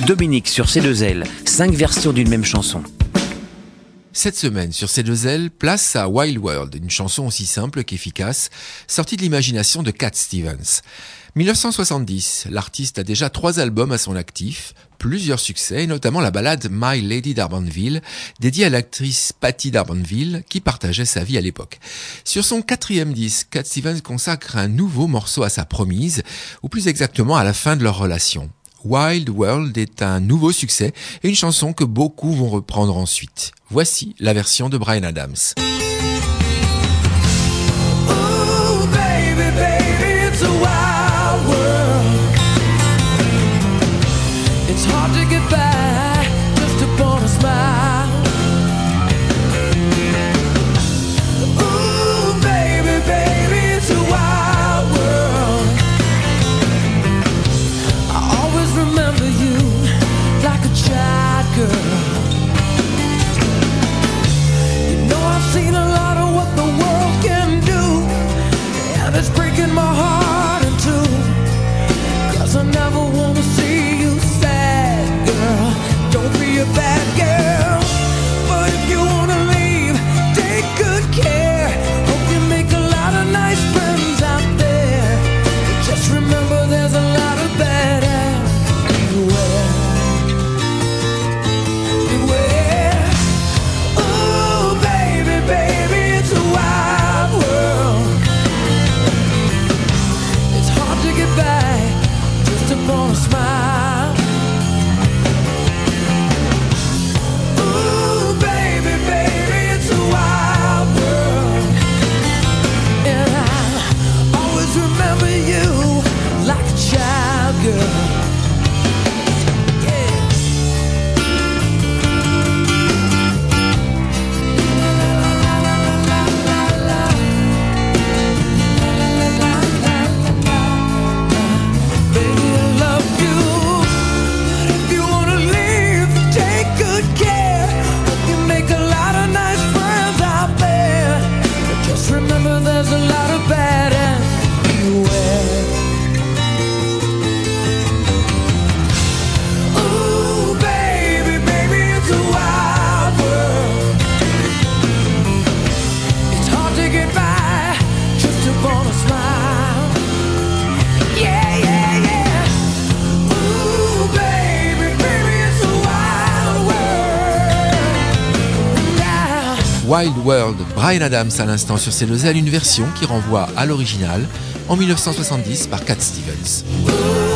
Dominique sur C2L, 5 versions d'une même chanson. Cette semaine, sur C2L, place à Wild World, une chanson aussi simple qu'efficace, sortie de l'imagination de Cat Stevens. 1970, l'artiste a déjà 3 albums à son actif, plusieurs succès, notamment la ballade My Lady d'Arbanville, dédiée à l'actrice Patty d'Arbanville, qui partageait sa vie à l'époque. Sur son 4e disque, Cat Stevens consacre un nouveau morceau à sa promise, ou plus exactement à la fin de leur relation. Wild World est un nouveau succès et une chanson que beaucoup vont reprendre ensuite. Voici la version de Bryan Adams. Ooh, baby, baby, it's a wild world. It's hard to get by just upon a smile. Ooh, baby, baby, it's a wild world. I always remember you like a child girl. You know I've seen a lot of what the world can do, and it's breaking my heart in two, 'cause I never wanna see you sad, girl. Don't be a bad girl, but if you wanna leave, take good care. Hope you make a lot of nice friends out there, but just remember there's a lot of bad everywhere. Beware. Ooh, baby, baby, it's a wild world. It's hard to get by just upon a smile. Ooh, baby, baby, it's a wild world. And I always remember you like a child girl. Yeah. Baby, I love you, but if you wanna leave, take good care. Hope you make a lot of nice friends out there, but just remember there's a lot of bad everywhere. Ooh, baby, baby, it's a wild world. It's hard to get by just upon a smile. Yeah, yeah, yeah. Ooh, baby, baby, it's a wild world. Now, Wild World, Bryan Adams à l'instant sur C2L, une version qui renvoie à l'original en 1970 par Cat Stevens. ooh,